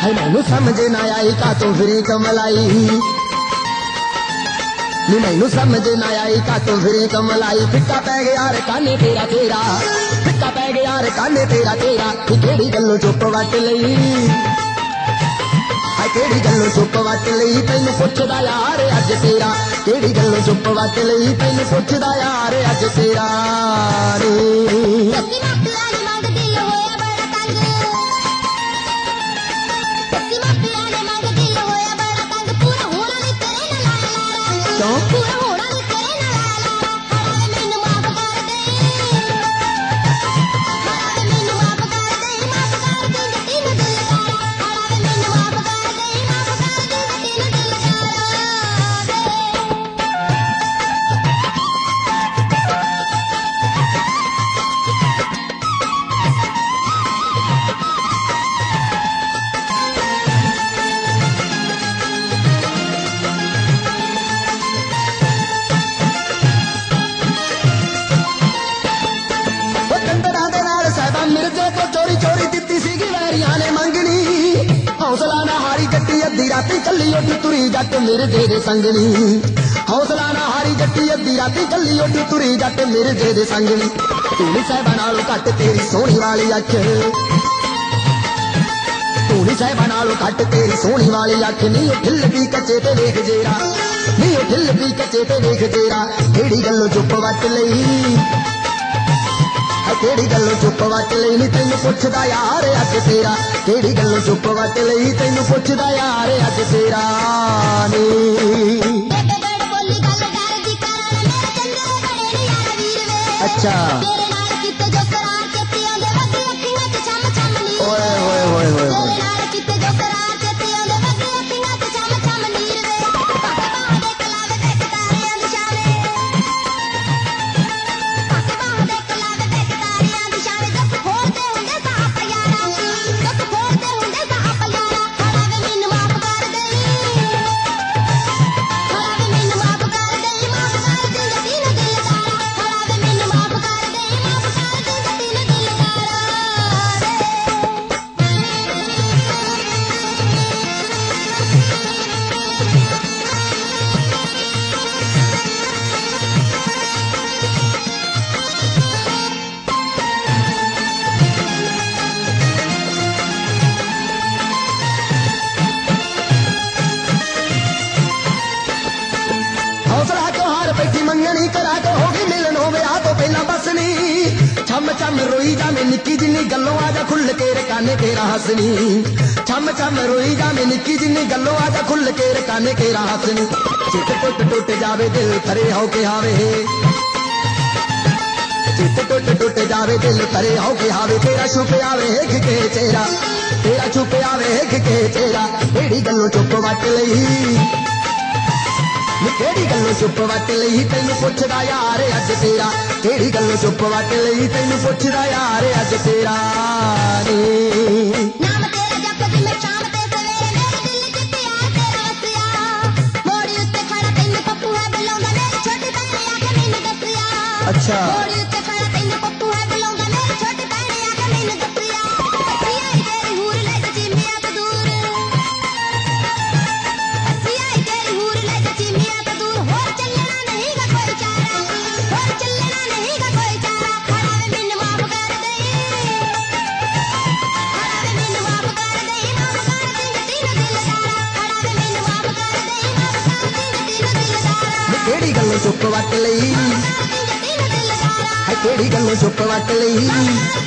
है मैनू समझ ना आई का तू फिरी कमलाई नी मैनू समझ ना आई का तू फिरी कमलाई फिक्का पै गया रे काने तेरा तेरा फिक्का पै गया रे काने तेरा तेरा केड़ी गल्लों चुप वट लई हाय केड़ी गल्लों चुप वट लई तैनू पुछदा यार अज तेरा केड़ी गल्लों चुप वट लई तैनू पुछदा यार अज तेरा मिर्जे को चोरी चोरी दिती सी वैरिया ने मंगनी हौसला ना हारी जट्टी अद्धी राती कली उठी तुरी जट मिर्जे दे संगनी हौसला ना हारी जट्टी अद्धी राती कली उठी तुरी जट मिर्जे दे संगनी तूनी साहिबा नालों घट तेरी सोहनी वाली अख तूनी साहिबा नालों घट तेरी सोहनी वाली अख नी ढिल भी कच्चे ते वेख जेरा नी ढिल भी कच्चे ते वेख जेरा केड़ी गल्लों चुप वट लई केड़ी गल्लों चुप वट लई नी तैनू पुछदा यार अज तेरा केड़ी गल्लों चुप वट लई तैनू पुछदा यार अज तेरा अच्छा ओए ओए ओए ओए हौसला तो हार बैठी मंगनी करा के होगी मिलन हो आ तो पहला बस नी छम छम रोई जामे निक्की जिन्नी गल्लों आजा खुल के काने तेरा हसनी छम छम रोई जामे निक्की जिन्नी गल्लों आजा खुल के काने तेरा हसनी चित टुट टुट जावे दिल थरे हो के हावे चित टुट टुट जावे दिल थरे हो के हावे तेरा छुप आवे हिख के चेहरा तेरा छुप आवे हिख के चेहरा केड़ी गल्लों चुप वट लई केड़ी गल्लों चुप वट लई तैनू पुछदा यार अज तेरा केड़ी गल्लों चुप वट लई तैनू पुछदा यार अज तेरा नाम तेरा जपदी मैं शाम ते सवेरे मेरे दिल च प्यार तेरा वसिया मोड़ी उत्ते खड़ा तैनू पप्पू है बुलाउंदा मेरी छोटी भैन आके मैनू दसिया अच्छा मोड़ी उत्ते खड़ा तैनू पप्पू है बुलाउंदा मेरी छोटी भैन आके मैनू दसिया पिया तेरी हूर ले जा चिमिया तो दूर पिया तेरी हूर ले जा चिमिया केड़ी गल्लों चुप वट लई केड़ी गल्लों चुप वट लई